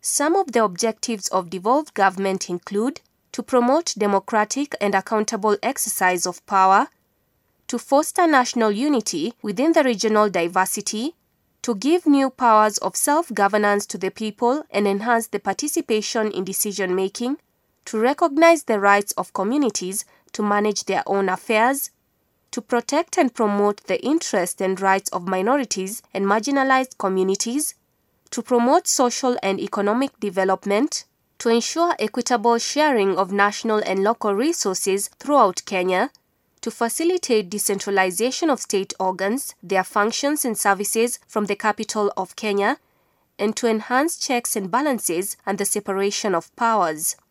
Some of the objectives of devolved government include to promote democratic and accountable exercise of power, to foster national unity within the regional diversity, to give new powers of self-governance to the people and enhance the participation in decision-making, to recognize the rights of communities to manage their own affairs, to protect and promote the interests and rights of minorities and marginalized communities, to promote social and economic development, to ensure equitable sharing of national and local resources throughout Kenya, to facilitate decentralization of state organs, their functions and services from the capital of Kenya, and to enhance checks and balances and the separation of powers.